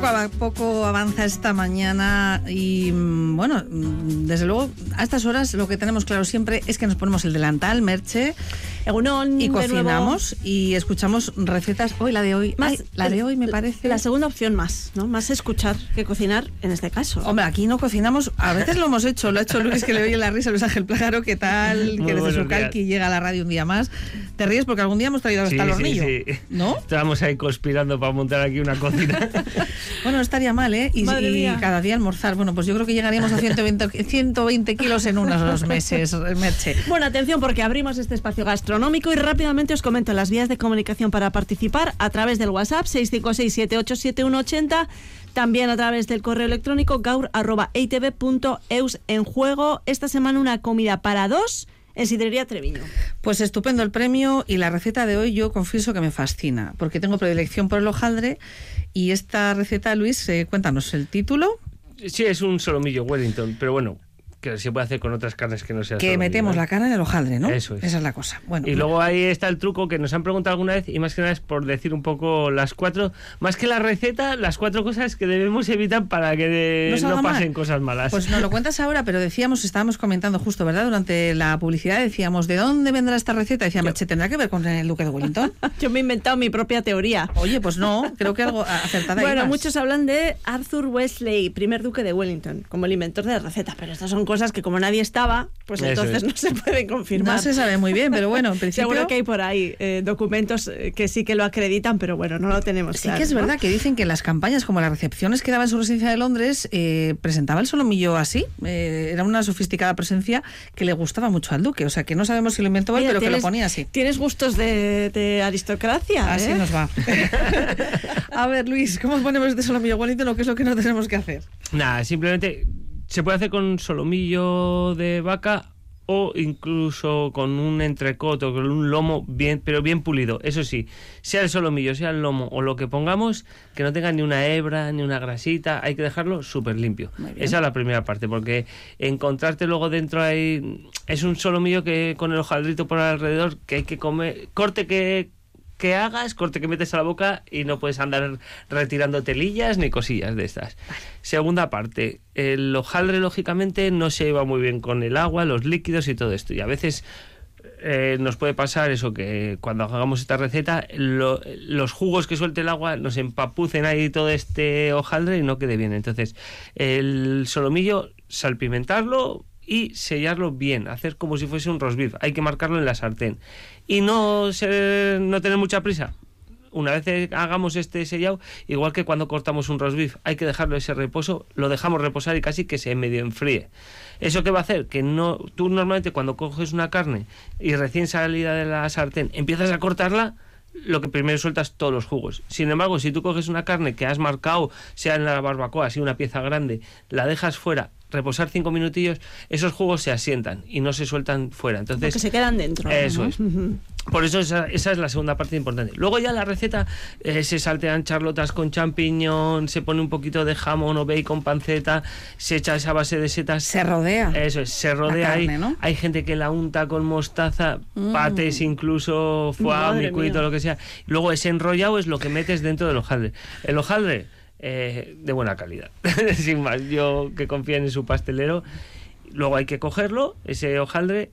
a poco avanza esta mañana y bueno, desde luego a estas horas lo que tenemos claro siempre es que nos ponemos el delantal, Merche, Egunon, y cocinamos y escuchamos recetas. Hoy la de hoy, la de hoy me parece la segunda opción más, ¿no? Más escuchar que cocinar en este caso. Hombre, aquí no cocinamos, a veces lo hemos hecho, lo ha hecho Luis, que le oye la risa, Luis Ángel Plájaro, ¿qué tal? Muy que desde su días. calqui llega a la radio un día más. Te ríes porque algún día hemos traído hasta el hornillo, sí. ¿no? Estábamos ahí conspirando para montar aquí una cocina. Bueno, no estaría mal, ¿eh? Y cada día almorzar. Bueno, pues yo creo que llegaríamos a 120 kilos en unos meses, Merche. Bueno, atención, porque abrimos este espacio gastronómico y rápidamente os comento las vías de comunicación para participar a través del WhatsApp 656787180, también a través del correo electrónico gaur@eitv.eus. En juego esta semana una comida para dos en Sidrería Treviño. Pues estupendo el premio, y la receta de hoy yo confieso que me fascina, porque tengo predilección por el hojaldre. Y esta receta, Luis, cuéntanos el título. Sí, es un solomillo Wellington, pero bueno, que se puede hacer con otras carnes que no sean Que solomillo, metemos la carne en el hojaldre, ¿no? Eso es. Esa es la cosa. Bueno, y luego ahí está el truco que nos han preguntado alguna vez, y más que nada es por decir un poco las cuatro, más que la receta, las cuatro cosas que debemos evitar para que no pasen cosas malas. Pues nos lo cuentas ahora, pero estábamos comentando justo, ¿verdad? Durante la publicidad decíamos, ¿de dónde vendrá esta receta? Decía Merche, ¿tendrá que ver con el duque de Wellington? Yo me he inventado mi propia teoría. Oye, pues no, creo que algo acertada. Bueno, ibas. muchos hablan de Arthur Wesley, primer duque de Wellington, como el inventor de la receta, pero estas son cosas que como nadie estaba, pues Eso entonces es. no se pueden confirmar. No se sabe muy bien, pero bueno, en principio... Seguro que hay por ahí documentos que sí que lo acreditan, pero bueno, no lo tenemos Sí, claro, que es ¿no? verdad que dicen que en las campañas, como las recepciones que daba en su residencia de Londres, presentaba el solomillo así. Era una sofisticada presencia que le gustaba mucho al duque. O sea, que no sabemos si lo inventó él, Mira, pero que lo ponía así. Tienes gustos de aristocracia, Así nos va. A ver, Luis, ¿cómo ponemos este solomillo Wellington o qué es lo que no tenemos que hacer? Nada, simplemente se puede hacer con solomillo de vaca o incluso con un entrecot o con un lomo bien, pero bien pulido. Eso sí, sea el solomillo, sea el lomo o lo que pongamos, que no tenga ni una hebra, ni una grasita, hay que dejarlo súper limpio. Esa es la primera parte, porque encontrarte luego dentro ahí, es un solomillo que con el hojaldrito por alrededor, que hay que comer, corte que metes a la boca y no puedes andar retirando telillas ni cosillas de estas. Vale. Segunda parte, el hojaldre lógicamente no se lleva muy bien con el agua, los líquidos y todo esto, y a veces nos puede pasar eso, que cuando hagamos esta receta los jugos que suelte el agua nos empapucen ahí todo este hojaldre y no quede bien. Entonces el solomillo, salpimentarlo y sellarlo bien, hacer como si fuese un roast beef. Hay que marcarlo en la sartén y no tener mucha prisa. Una vez hagamos este sellado, igual que cuando cortamos un roast beef, hay que dejarlo ese reposo, lo dejamos reposar y casi que se medio enfríe. ¿Eso qué va a hacer? Que tú normalmente cuando coges una carne y recién salida de la sartén empiezas a cortarla, lo que primero sueltas todos los jugos. Sin embargo, si tú coges una carne que has marcado, sea en la barbacoa, así una pieza grande, la dejas fuera, reposar 5 minutillos, esos jugos se asientan y no se sueltan fuera. Entonces, porque se quedan dentro. Eso, ¿no? Es. Por eso esa es la segunda parte importante. Luego ya la receta, se saltean charlotas con champiñón, se pone un poquito de jamón o bacon, panceta, se echa esa base de setas. Se rodea. Eso es, se rodea carne, ahí. ¿no? Hay gente que la unta con mostaza, patés incluso, foie, micuito, lo que sea. Luego ese enrollado es lo que metes dentro del hojaldre. El hojaldre, de buena calidad. Sin más, yo que confío en su pastelero. Luego hay que cogerlo, ese hojaldre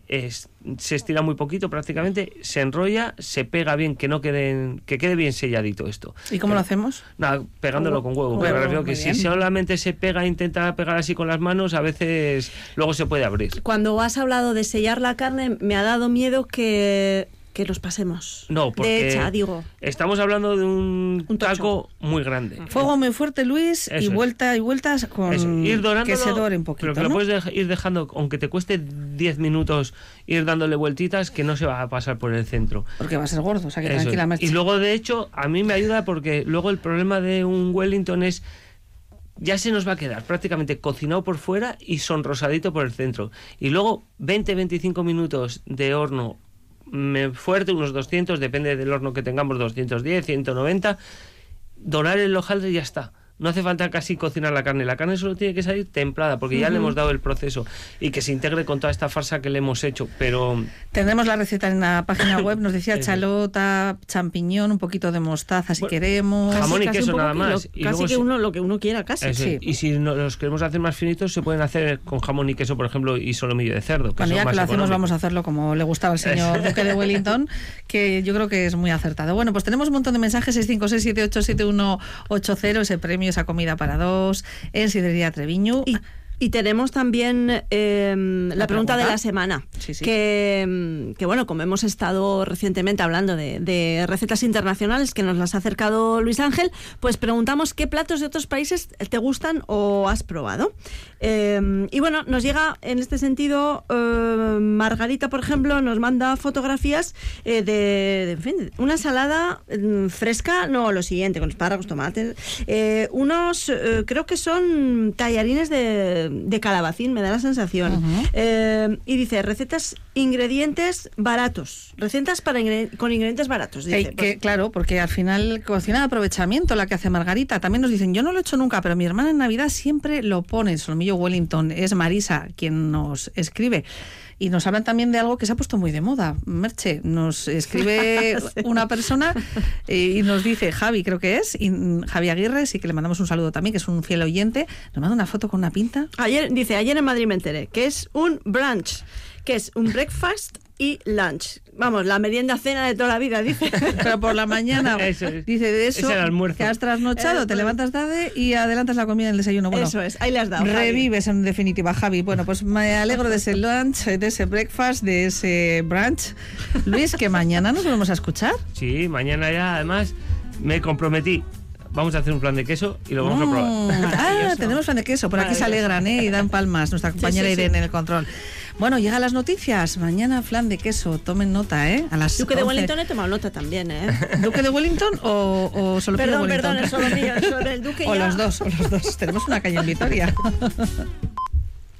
se estira muy poquito prácticamente, se enrolla, se pega bien, que quede bien selladito esto. ¿Y cómo lo hacemos? Nada, pegándolo con huevo. Pero me refiero que si solamente se pega, intenta pegar así con las manos, a veces luego se puede abrir. Cuando has hablado de sellar la carne, me ha dado miedo que los pasemos. No, porque de hecha, digo. Estamos hablando de un taco muy grande. Fuego muy fuerte, Luis, Eso y vueltas con ir que se dore un poquito, pero que ¿no? lo puedes ir dejando, aunque te cueste 10 minutos, ir dándole vueltitas, que no se va a pasar por el centro. Porque va a ser gordo, o sea que Eso. tranquilamente. Y luego, de hecho, a mí me ayuda porque luego el problema de un Wellington es ya se nos va a quedar prácticamente cocinado por fuera y sonrosadito por el centro. Y luego 20-25 minutos de horno fuerte, unos 200, depende del horno que tengamos, 210, 190, dorar el hojaldre y ya está. No hace falta casi cocinar la carne solo tiene que salir templada, porque ya le hemos dado el proceso y que se integre con toda esta farsa que le hemos hecho, pero... Tendremos la receta en la página web, nos decía chalota, champiñón, un poquito de mostaza si queremos. Jamón y Casi queso un poco nada más. Y casi luego que lo que uno quiera, casi. Eso, sí. Y si los queremos hacer más finitos, se pueden hacer con jamón y queso, por ejemplo, y solomillo de cerdo. Bueno, ya que lo hacemos, vamos a hacerlo como le gustaba al señor Duque de Wellington, que yo creo que es muy acertado. Bueno, pues tenemos un montón de mensajes, 656787180, ese premio, esa comida para dos, en Sidrería Treviño. Y tenemos también la pregunta de la semana, Sí. que bueno, como hemos estado recientemente hablando de recetas internacionales que nos las ha acercado Luis Ángel, pues preguntamos qué platos de otros países te gustan o has probado. Y bueno, nos llega en este sentido, Margarita, por ejemplo, nos manda fotografías en fin, una ensalada fresca, no, lo siguiente, con espárragos, tomates, unos, creo que son tallarines de calabacín, me da la sensación. Y dice, ingredientes baratos. Recetas con ingredientes baratos. Dice, que, claro, porque al final cocina de aprovechamiento la que hace Margarita. También nos dicen, yo no lo he hecho nunca, pero mi hermana en Navidad siempre lo pone, solomillo Wellington. Es Marisa quien nos escribe. Y nos hablan también de algo que se ha puesto muy de moda. Merche, nos escribe una persona y nos dice, Javi, creo que es, y Javi Aguirre, sí que le mandamos un saludo también, que es un fiel oyente, nos manda una foto con una pinta. Ayer en Madrid me enteré que es un brunch, que es un breakfast y lunch. Vamos, la merienda cena de toda la vida, dice. Pero por la mañana, Eso es. dice de eso, Es el almuerzo. que has trasnochado, te levantas tarde y adelantas la comida en el desayuno. Bueno, eso es, ahí le has dado. Revives en definitiva, Javi. Bueno, pues me alegro de ese lunch, de ese breakfast, de ese brunch. Luis, que mañana nos volvemos a escuchar. Sí, mañana ya, además, me comprometí. Vamos a hacer un flan de queso y lo vamos a probar. Tenemos flan de queso. Por aquí se alegran, y dan palmas. Nuestra compañera Irene en el control. Bueno, llegan las noticias. Mañana flan de queso. Tomen nota, A las Duque de 11. Wellington he tomado nota también, ¿Duque de Wellington o solo Perdón, Wellington? el solo mío, el Duque o ya. los dos. Tenemos una calle en Vitoria.